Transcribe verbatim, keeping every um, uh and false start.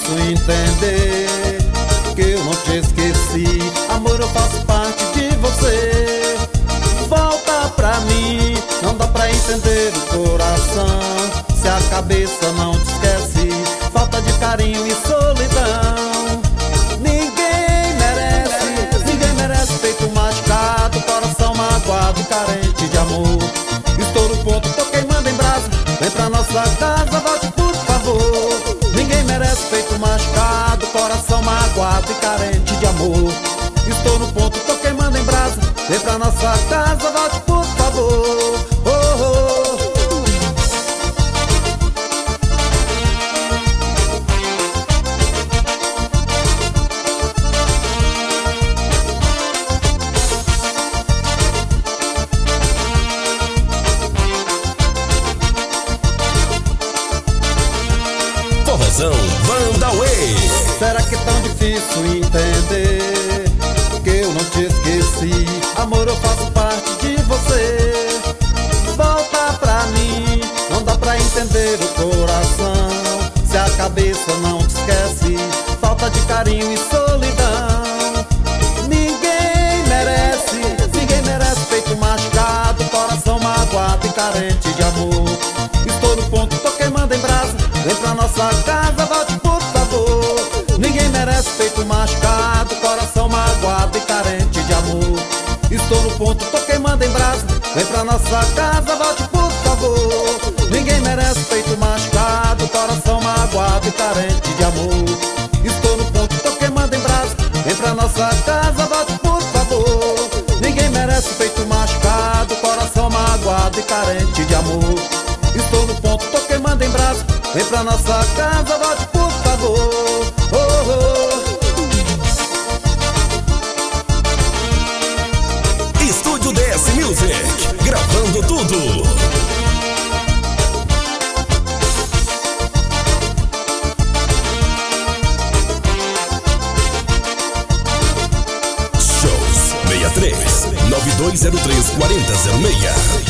difícil entender que eu não te esqueci. Amor, eu faço parte de você. Volta pra mim, não dá pra entender o coração se a cabeça não te esquece. Falta de carinho e solidão. Ninguém merece, ninguém merece peito machucado, coração magoado e carente de amor. Estou no ponto, tô queimando em brasa. Vem pra nossa casa, volte por favor. Ninguém merece peito machucado, coração magoado e carente de amor. Estou no ponto, tô queimando em brasa. Vem pra nossa casa, volte por favor. Oh, oh. Forrozão Vandauê. Será que é tão difícil entender que eu não te esqueci? Amor, eu faço parte de você. Volta pra mim, não dá pra entender o coração se a cabeça não te esquece. Falta de carinho e solidão. Ninguém merece, ninguém merece peito machucado, coração magoado e carente de amor. Estou no ponto, tô queimando em brasa. Vem pra nossa casa, volte por favor. Ninguém merece peito machucado, coração magoado e carente de amor. Estou no ponto, tô queimando em brasa. Vem pra nossa casa, volte por favor. Ninguém merece peito machucado, coração magoado e carente de amor. Estou no ponto, tô queimando em brasa. Vem pra nossa casa, volte por favor. Ninguém merece peito machucado, coração magoado e carente de amor. Estou no ponto, tô queimando em brasa. Vem pra nossa casa, volte por favor. Oh, oh. Estúdio D S Music, gravando tudo. Shows seis três nove dois zero três quatro zero zero seis.